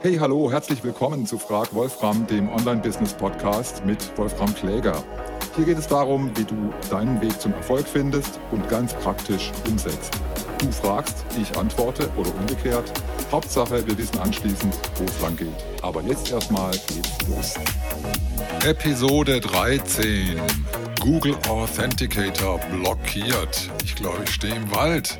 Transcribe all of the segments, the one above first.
Hey, hallo, herzlich willkommen zu Frag Wolfram, dem Online-Business-Podcast mit Wolfram Kläger. Hier geht es darum, wie du deinen Weg zum Erfolg findest und ganz praktisch umsetzt. Du fragst, ich antworte oder umgekehrt. Hauptsache, wir wissen anschließend, wo es lang geht. Aber jetzt erstmal geht's los. Episode 13. Google Authenticator blockiert. Ich glaube, ich stehe im Wald.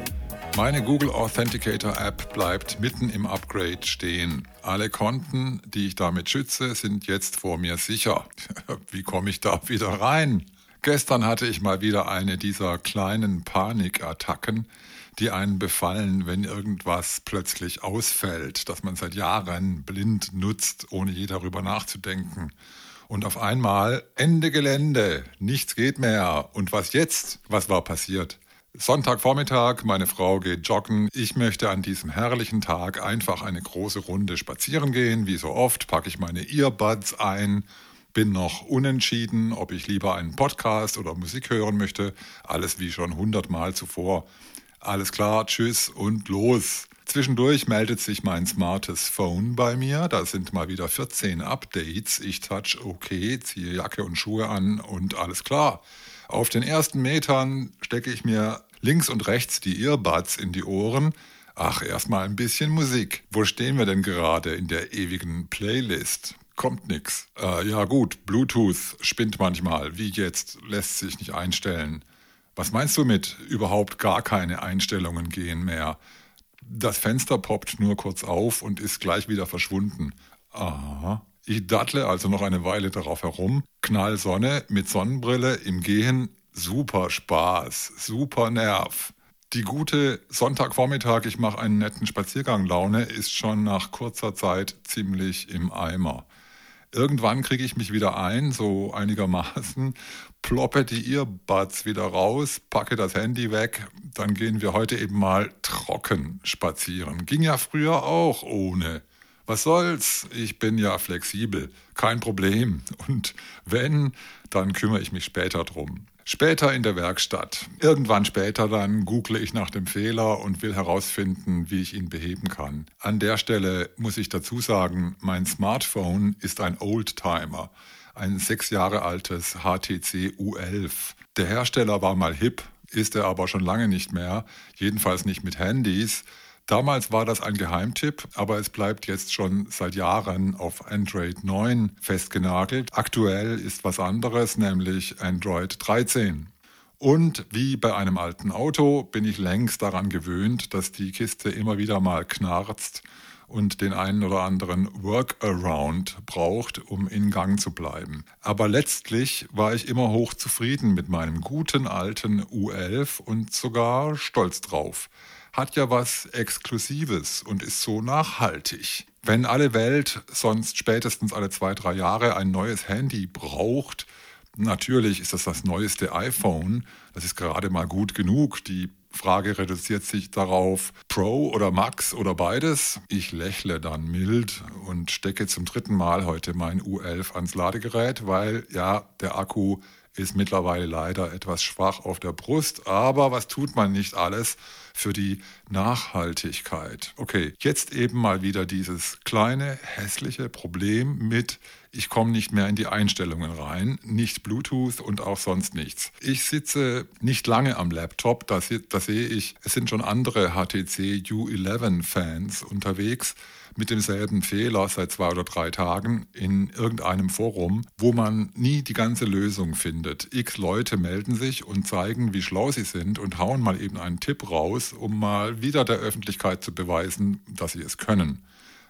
Meine Google Authenticator App bleibt mitten im Upgrade stehen. Alle Konten, die ich damit schütze, sind jetzt vor mir sicher. Wie komme ich da wieder rein? Gestern hatte ich mal wieder eine dieser kleinen Panikattacken, die einen befallen, wenn irgendwas plötzlich ausfällt, das man seit Jahren blind nutzt, ohne je darüber nachzudenken. Und auf einmal Ende Gelände, nichts geht mehr. Und was jetzt? Was war passiert? Sonntagvormittag, meine Frau geht joggen. Ich möchte an diesem herrlichen Tag einfach eine große Runde spazieren gehen. Wie so oft packe ich meine Earbuds ein, bin noch unentschieden, ob ich lieber einen Podcast oder Musik hören möchte. Alles wie schon 100-mal zuvor. Alles klar, tschüss und los. Zwischendurch meldet sich mein smartes Phone bei mir. Da sind mal wieder 14 Updates. Ich touch okay, ziehe Jacke und Schuhe an und alles klar. Auf den ersten Metern stecke ich mir links und rechts die Earbuds in die Ohren. Ach, erstmal ein bisschen Musik. Wo stehen wir denn gerade in der ewigen Playlist? Kommt nix. Ja gut, Bluetooth spinnt manchmal. Wie jetzt? Lässt sich nicht einstellen. Was meinst du mit überhaupt gar keine Einstellungen gehen mehr? Das Fenster poppt nur kurz auf und ist gleich wieder verschwunden. Aha. Ich dattle also noch eine Weile darauf herum. Knallsonne mit Sonnenbrille im Gehen. Super Spaß, super Nerv. Die gute Sonntagvormittag, ich mache einen netten Spaziergang Laune, ist schon nach kurzer Zeit ziemlich im Eimer. Irgendwann kriege ich mich wieder ein, so einigermaßen, ploppe die Earbuds wieder raus, packe das Handy weg, dann gehen wir heute eben mal trocken spazieren. Ging ja früher auch ohne. Was soll's? Ich bin ja flexibel, kein Problem. Und wenn, dann kümmere ich mich später drum. Später in der Werkstatt. Irgendwann später dann google ich nach dem Fehler und will herausfinden, wie ich ihn beheben kann. An der Stelle muss ich dazu sagen, mein Smartphone ist ein Oldtimer. Ein 6 Jahre altes HTC U11. Der Hersteller war mal hip, ist er aber schon lange nicht mehr. Jedenfalls nicht mit Handys. Damals war das ein Geheimtipp, aber es bleibt jetzt schon seit Jahren auf Android 9 festgenagelt. Aktuell ist was anderes, nämlich Android 13. Und wie bei einem alten Auto bin ich längst daran gewöhnt, dass die Kiste immer wieder mal knarzt und den einen oder anderen Workaround braucht, um in Gang zu bleiben. Aber letztlich war ich immer hochzufrieden mit meinem guten alten U11 und sogar stolz drauf. Hat ja was Exklusives und ist so nachhaltig. Wenn alle Welt sonst spätestens alle 2-3 Jahre ein neues Handy braucht, natürlich ist das das neueste iPhone, das ist gerade mal gut genug. Die Frage reduziert sich darauf, Pro oder Max oder beides. Ich lächle dann mild und stecke zum 3. Mal heute mein U11 ans Ladegerät, weil ja, der Akku ist mittlerweile leider etwas schwach auf der Brust, aber was tut man nicht alles für die Nachhaltigkeit? Okay, jetzt eben mal wieder dieses kleine, hässliche Problem mit, ich komme nicht mehr in die Einstellungen rein, nicht Bluetooth und auch sonst nichts. Ich sitze nicht lange am Laptop, da sehe ich, es sind schon andere HTC U11-Fans unterwegs, mit demselben Fehler seit 2 oder 3 Tagen in irgendeinem Forum, wo man nie die ganze Lösung findet. X Leute melden sich und zeigen, wie schlau sie sind und hauen mal eben einen Tipp raus, um mal wieder der Öffentlichkeit zu beweisen, dass sie es können.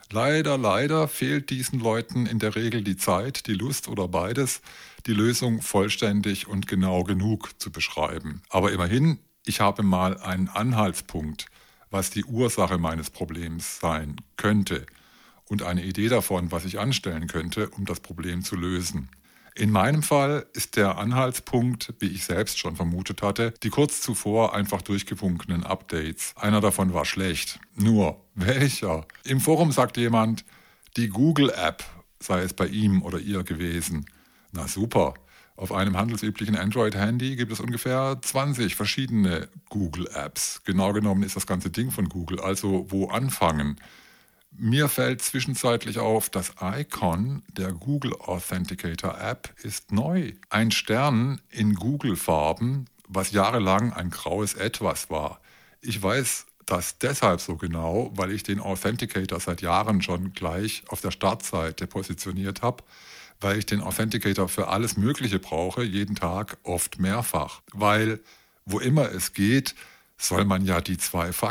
Leider fehlt diesen Leuten in der Regel die Zeit, die Lust oder beides, die Lösung vollständig und genau genug zu beschreiben. Aber immerhin, ich habe mal einen Anhaltspunkt, was die Ursache meines Problems sein könnte und eine Idee davon, was ich anstellen könnte, um das Problem zu lösen. In meinem Fall ist der Anhaltspunkt, wie ich selbst schon vermutet hatte, die kurz zuvor einfach durchgewunkenen Updates. Einer davon war schlecht. Nur, welcher? Im Forum sagt jemand, die Google-App sei es bei ihm oder ihr gewesen. Na super. Auf einem handelsüblichen Android-Handy gibt es ungefähr 20 verschiedene Google-Apps. Genau genommen ist das ganze Ding von Google. Also wo anfangen? Mir fällt zwischenzeitlich auf, das Icon der Google Authenticator App ist neu. Ein Stern in Google-Farben, was jahrelang ein graues Etwas war. Ich weiß das deshalb so genau, weil ich den Authenticator seit Jahren schon gleich auf der Startseite positioniert habe, weil ich den Authenticator für alles Mögliche brauche, jeden Tag, oft mehrfach. Weil, wo immer es geht, soll man ja die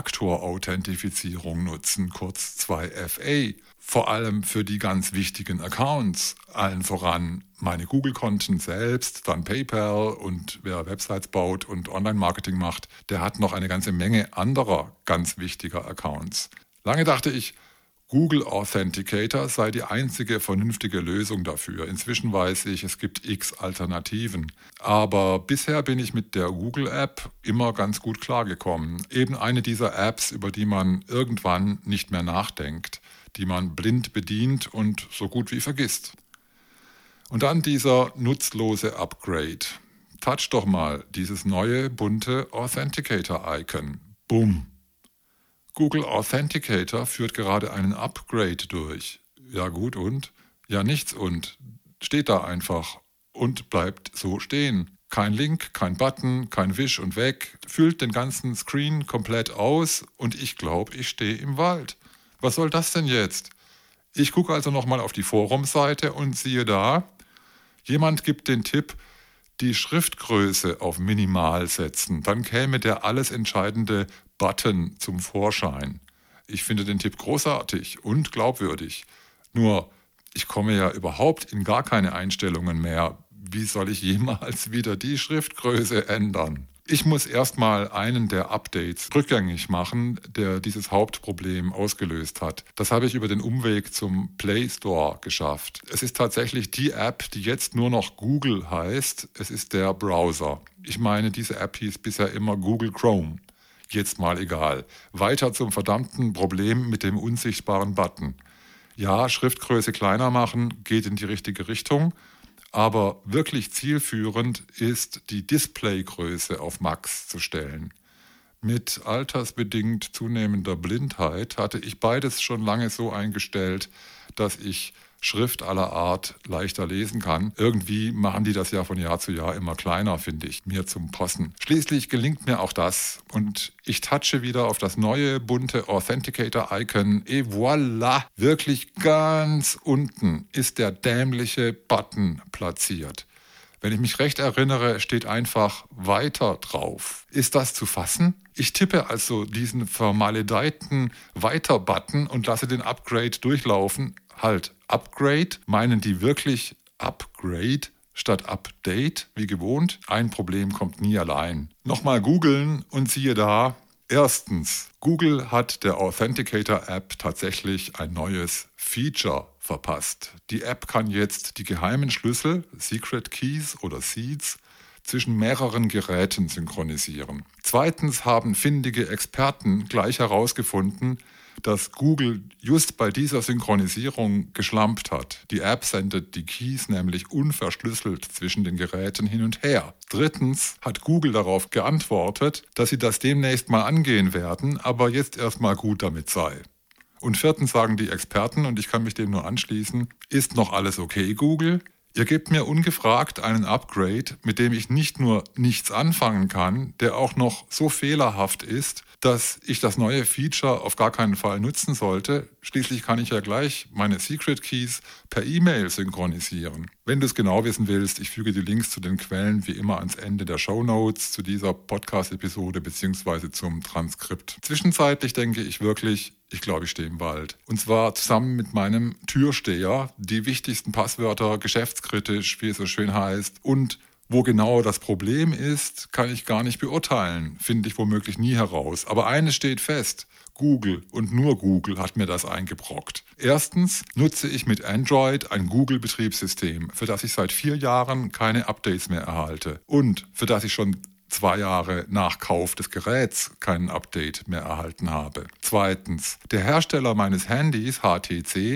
Zwei-Faktor-Authentifizierung nutzen, kurz 2FA. Vor allem für die ganz wichtigen Accounts, allen voran meine Google-Konten selbst, dann PayPal und wer Websites baut und Online-Marketing macht, der hat noch eine ganze Menge anderer ganz wichtiger Accounts. Lange dachte ich, Google Authenticator sei die einzige vernünftige Lösung dafür. Inzwischen weiß ich, es gibt x Alternativen. Aber bisher bin ich mit der Google-App immer ganz gut klargekommen. Eben eine dieser Apps, über die man irgendwann nicht mehr nachdenkt, die man blind bedient und so gut wie vergisst. Und dann dieser nutzlose Upgrade. Touch doch mal dieses neue bunte Authenticator-Icon. Bumm. Google Authenticator führt gerade einen Upgrade durch. Ja gut und? Ja nichts und. Steht da einfach und bleibt so stehen. Kein Link, kein Button, kein Wisch und weg. Füllt den ganzen Screen komplett aus und ich glaube, ich stehe im Wald. Was soll das denn jetzt? Ich gucke also nochmal auf die Forumseite und siehe da, jemand gibt den Tipp, die Schriftgröße auf minimal setzen. Dann käme der alles entscheidende Button zum Vorschein. Ich finde den Tipp großartig und glaubwürdig. Nur, ich komme ja überhaupt in gar keine Einstellungen mehr. Wie soll ich jemals wieder die Schriftgröße ändern? Ich muss erstmal einen der Updates rückgängig machen, der dieses Hauptproblem ausgelöst hat. Das habe ich über den Umweg zum Play Store geschafft. Es ist tatsächlich die App, die jetzt nur noch Google heißt. Es ist der Browser. Ich meine, diese App hieß bisher immer Google Chrome. Jetzt mal egal. Weiter zum verdammten Problem mit dem unsichtbaren Button. Ja, Schriftgröße kleiner machen geht in die richtige Richtung. Aber wirklich zielführend ist, die Displaygröße auf Max zu stellen. Mit altersbedingt zunehmender Blindheit hatte ich beides schon lange so eingestellt, dass ich Schrift aller Art leichter lesen kann. Irgendwie machen die das ja von Jahr zu Jahr immer kleiner, finde ich, mir zum Possen. Schließlich gelingt mir auch das und ich touche wieder auf das neue bunte Authenticator-Icon et voilà! Wirklich ganz unten ist der dämliche Button platziert. Wenn ich mich recht erinnere, steht einfach weiter drauf. Ist das zu fassen? Ich tippe also diesen vermaledeiten Weiter-Button und lasse den Upgrade durchlaufen. Halt, Upgrade? Meinen die wirklich Upgrade statt Update, wie gewohnt? Ein Problem kommt nie allein. Nochmal googeln und siehe da. Erstens, Google hat der Authenticator-App tatsächlich ein neues Feature verpasst. Die App kann jetzt die geheimen Schlüssel, Secret Keys oder Seeds, zwischen mehreren Geräten synchronisieren. Zweitens haben findige Experten gleich herausgefunden, dass Google just bei dieser Synchronisierung geschlampt hat. Die App sendet die Keys nämlich unverschlüsselt zwischen den Geräten hin und her. Drittens hat Google darauf geantwortet, dass sie das demnächst mal angehen werden, aber jetzt erstmal gut damit sei. Und viertens sagen die Experten, und ich kann mich dem nur anschließen, ist noch alles okay, Google? Ihr gebt mir ungefragt einen Upgrade, mit dem ich nicht nur nichts anfangen kann, der auch noch so fehlerhaft ist, dass ich das neue Feature auf gar keinen Fall nutzen sollte. Schließlich kann ich ja gleich meine Secret Keys per E-Mail synchronisieren. Wenn du es genau wissen willst, ich füge die Links zu den Quellen wie immer ans Ende der Shownotes zu dieser Podcast-Episode bzw. zum Transkript. Zwischenzeitlich denke ich wirklich, ich glaube, ich stehe im Wald. Und zwar zusammen mit meinem Türsteher, die wichtigsten Passwörter geschäftskritisch, wie es so schön heißt, und wo genau das Problem ist, kann ich gar nicht beurteilen, finde ich womöglich nie heraus. Aber eines steht fest, Google und nur Google hat mir das eingebrockt. Erstens nutze ich mit Android ein Google-Betriebssystem, für das ich seit 4 Jahren keine Updates mehr erhalte und für das ich schon 2 Jahre nach Kauf des Geräts kein Update mehr erhalten habe. Zweitens, der Hersteller meines Handys, HTC,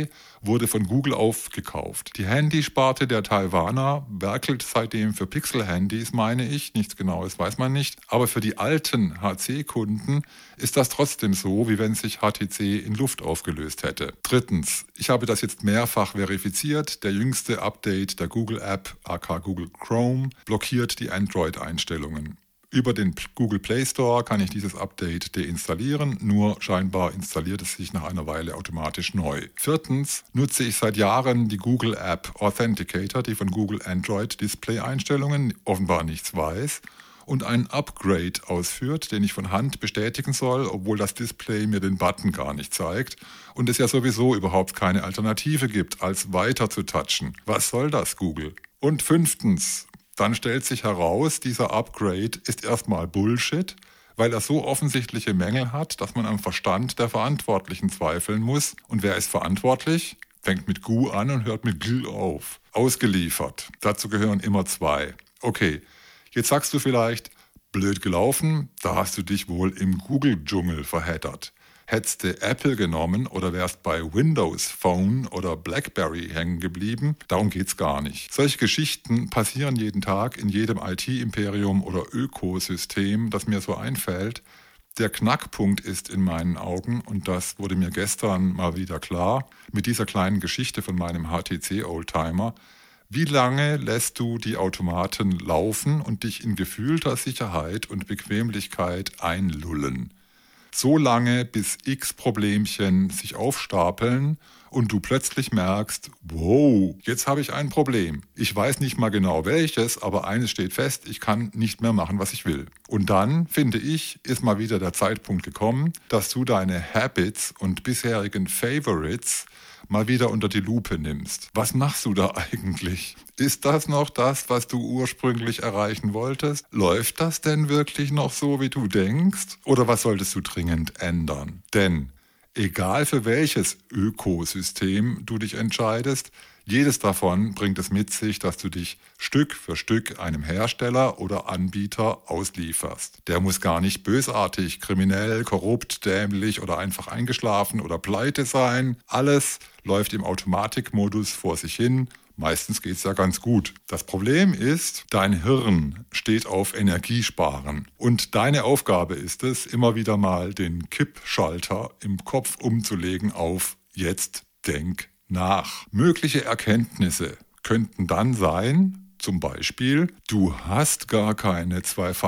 wurde von Google aufgekauft. Die Handysparte der Taiwaner werkelt seitdem für Pixel-Handys, meine ich. Nichts Genaues weiß man nicht. Aber für die alten HC-Kunden ist das trotzdem so, wie wenn sich HTC in Luft aufgelöst hätte. Drittens, ich habe das jetzt mehrfach verifiziert. Der jüngste Update der Google-App, aka Google Chrome, blockiert die Android-Einstellungen. Über den Google Play Store kann ich dieses Update deinstallieren, nur scheinbar installiert es sich nach einer Weile automatisch neu. Viertens nutze ich seit Jahren die Google App Authenticator, die von Google Android Display-Einstellungen offenbar nichts weiß und einen Upgrade ausführt, den ich von Hand bestätigen soll, obwohl das Display mir den Button gar nicht zeigt und es ja sowieso überhaupt keine Alternative gibt, als weiter zu touchen. Was soll das, Google? Und fünftens, dann stellt sich heraus, dieser Upgrade ist erstmal Bullshit, weil er so offensichtliche Mängel hat, dass man am Verstand der Verantwortlichen zweifeln muss. Und wer ist verantwortlich? Fängt mit Gu an und hört mit Gl auf. Ausgeliefert. Dazu gehören immer zwei. Okay, jetzt sagst du vielleicht, blöd gelaufen, da hast du dich wohl im Google-Dschungel verheddert. Hättest du Apple genommen oder wärst bei Windows Phone oder BlackBerry hängen geblieben, darum geht's gar nicht. Solche Geschichten passieren jeden Tag in jedem IT-Imperium oder Ökosystem, das mir so einfällt. Der Knackpunkt ist in meinen Augen, und das wurde mir gestern mal wieder klar, mit dieser kleinen Geschichte von meinem HTC-Oldtimer, wie lange lässt du die Automaten laufen und dich in gefühlter Sicherheit und Bequemlichkeit einlullen? So lange, bis x Problemchen sich aufstapeln und du plötzlich merkst, wow, jetzt habe ich ein Problem. Ich weiß nicht mal genau welches, aber eines steht fest, ich kann nicht mehr machen, was ich will. Und dann, finde ich, ist mal wieder der Zeitpunkt gekommen, dass du deine Habits und bisherigen Favorites mal wieder unter die Lupe nimmst. Was machst du da eigentlich? Ist das noch das, was du ursprünglich erreichen wolltest? Läuft das denn wirklich noch so, wie du denkst? Oder was solltest du dringend ändern? Denn egal für welches Ökosystem du dich entscheidest, jedes davon bringt es mit sich, dass du dich Stück für Stück einem Hersteller oder Anbieter auslieferst. Der muss gar nicht bösartig, kriminell, korrupt, dämlich oder einfach eingeschlafen oder pleite sein. Alles läuft im Automatikmodus vor sich hin. Meistens geht's ja ganz gut. Das Problem ist, dein Hirn steht auf Energiesparen. Und deine Aufgabe ist es, immer wieder mal den Kippschalter im Kopf umzulegen auf jetzt denk nach. Mögliche Erkenntnisse könnten dann sein, zum Beispiel, du hast gar keine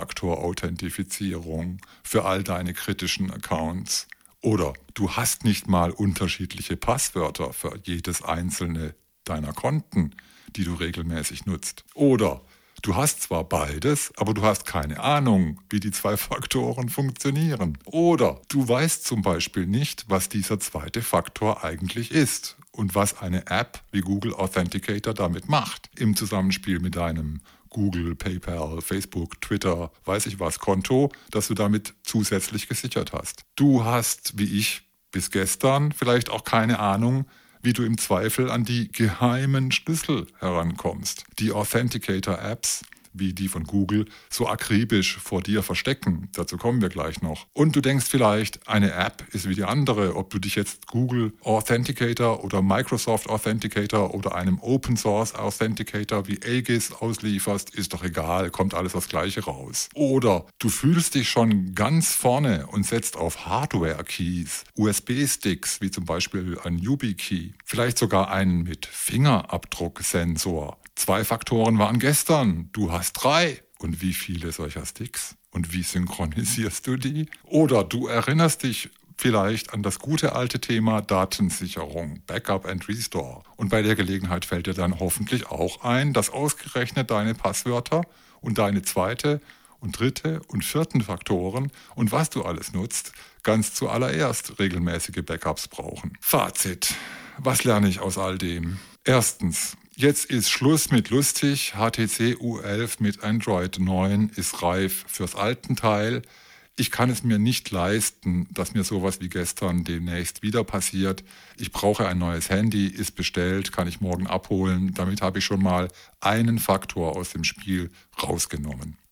Zwei-Faktor-Authentifizierung für all deine kritischen Accounts. Oder du hast nicht mal unterschiedliche Passwörter für jedes einzelne deiner Konten, die du regelmäßig nutzt. Oder du hast zwar beides, aber du hast keine Ahnung, wie die zwei Faktoren funktionieren. Oder du weißt zum Beispiel nicht, was dieser zweite Faktor eigentlich ist und was eine App wie Google Authenticator damit macht im Zusammenspiel mit deinem Google, PayPal, Facebook, Twitter, weiß ich was, Konto, das du damit zusätzlich gesichert hast. Du hast, wie ich bis gestern, vielleicht auch keine Ahnung, wie du im Zweifel an die geheimen Schlüssel herankommst. Die Authenticator-Apps, wie die von Google, so akribisch vor dir verstecken. Dazu kommen wir gleich noch. Und du denkst vielleicht, eine App ist wie die andere. Ob du dich jetzt Google Authenticator oder Microsoft Authenticator oder einem Open Source Authenticator wie Aegis auslieferst, ist doch egal, kommt alles das Gleiche raus. Oder du fühlst dich schon ganz vorne und setzt auf Hardware-Keys, USB-Sticks, wie zum Beispiel ein YubiKey, vielleicht sogar einen mit Fingerabdrucksensor. 2 Faktoren waren gestern, du hast 3. Und wie viele solcher Sticks? Und wie synchronisierst du die? Oder du erinnerst dich vielleicht an das gute alte Thema Datensicherung, Backup and Restore. Und bei der Gelegenheit fällt dir dann hoffentlich auch ein, dass ausgerechnet deine Passwörter und deine 2. und 3. und 4. Faktoren und was du alles nutzt, ganz zuallererst regelmäßige Backups brauchen. Fazit. Was lerne ich aus all dem? Erstens. Jetzt ist Schluss mit lustig. HTC U11 mit Android 9 ist reif fürs Altenteil. Ich kann es mir nicht leisten, dass mir sowas wie gestern demnächst wieder passiert. Ich brauche ein neues Handy, ist bestellt, kann ich morgen abholen. Damit habe ich schon mal einen Faktor aus dem Spiel rausgenommen.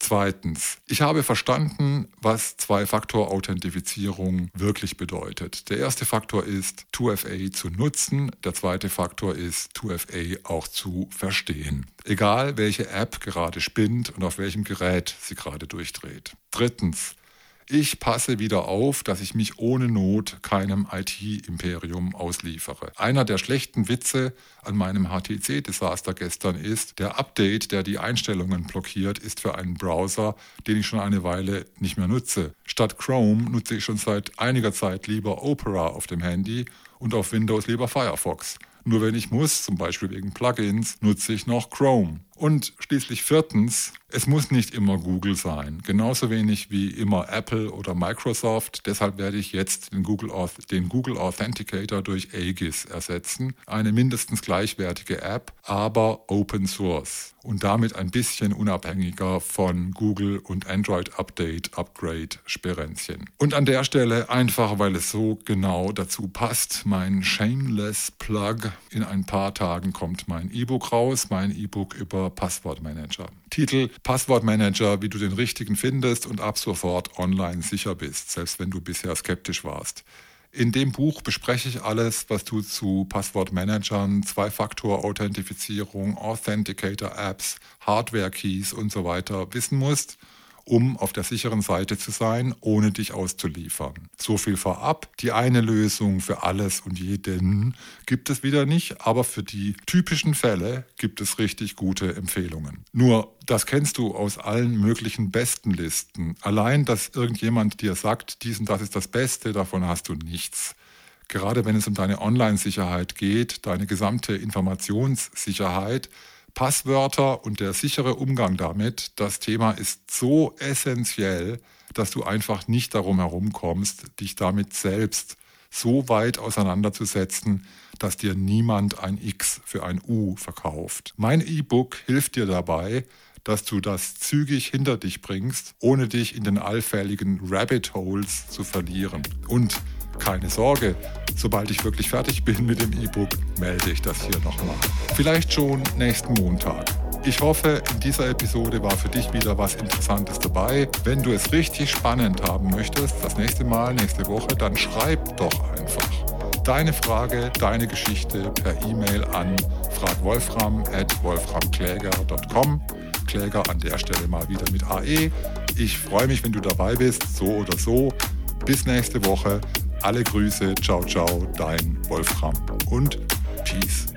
Zweitens, ich habe verstanden, was Zwei-Faktor-Authentifizierung wirklich bedeutet. Der erste Faktor ist, 2FA zu nutzen. Der zweite Faktor ist, 2FA auch zu verstehen. Egal, welche App gerade spinnt und auf welchem Gerät sie gerade durchdreht. Drittens, ich passe wieder auf, dass ich mich ohne Not keinem IT-Imperium ausliefere. Einer der schlechten Witze an meinem HTC-Desaster gestern ist, der Update, der die Einstellungen blockiert, ist für einen Browser, den ich schon eine Weile nicht mehr nutze. Statt Chrome nutze ich schon seit einiger Zeit lieber Opera auf dem Handy und auf Windows lieber Firefox. Nur wenn ich muss, zum Beispiel wegen Plugins, nutze ich noch Chrome. Und schließlich viertens, es muss nicht immer Google sein. Genauso wenig wie immer Apple oder Microsoft. Deshalb werde ich jetzt den Google Authenticator durch Aegis ersetzen. Eine mindestens gleichwertige App, aber Open Source. Und damit ein bisschen unabhängiger von Google und Android Upgrade Sperenzchen. Und an der Stelle, einfach weil es so genau dazu passt, mein Shameless Plug. In ein paar Tagen kommt mein E-Book raus, mein E-Book über Passwortmanager. Titel: Passwortmanager, wie du den richtigen findest und ab sofort online sicher bist, selbst wenn du bisher skeptisch warst. In dem Buch bespreche ich alles, was du zu Passwortmanagern, Zwei-Faktor-Authentifizierung, Authenticator-Apps, Hardware-Keys und so weiter wissen musst, um auf der sicheren Seite zu sein, ohne dich auszuliefern. So viel vorab. Die eine Lösung für alles und jeden gibt es wieder nicht, aber für die typischen Fälle gibt es richtig gute Empfehlungen. Nur, das kennst du aus allen möglichen Bestenlisten. Allein, dass irgendjemand dir sagt, dies und das ist das Beste, davon hast du nichts. Gerade wenn es um deine Online-Sicherheit geht, deine gesamte Informationssicherheit, Passwörter und der sichere Umgang damit, das Thema ist so essentiell, dass du einfach nicht darum herumkommst, dich damit selbst so weit auseinanderzusetzen, dass dir niemand ein X für ein U verkauft. Mein E-Book hilft dir dabei, dass du das zügig hinter dich bringst, ohne dich in den allfälligen Rabbit Holes zu verlieren. Und keine Sorge, sobald ich wirklich fertig bin mit dem E-Book, melde ich das hier nochmal. Vielleicht schon nächsten Montag. Ich hoffe, in dieser Episode war für dich wieder was Interessantes dabei. Wenn du es richtig spannend haben möchtest, das nächste Mal, nächste Woche, dann schreib doch einfach deine Frage, deine Geschichte per E-Mail an fragwolfram@wolframkläger.com. Kläger an der Stelle mal wieder mit AE. Ich freue mich, wenn du dabei bist, so oder so. Bis nächste Woche. Alle Grüße, ciao, ciao, dein Wolfram und Peace.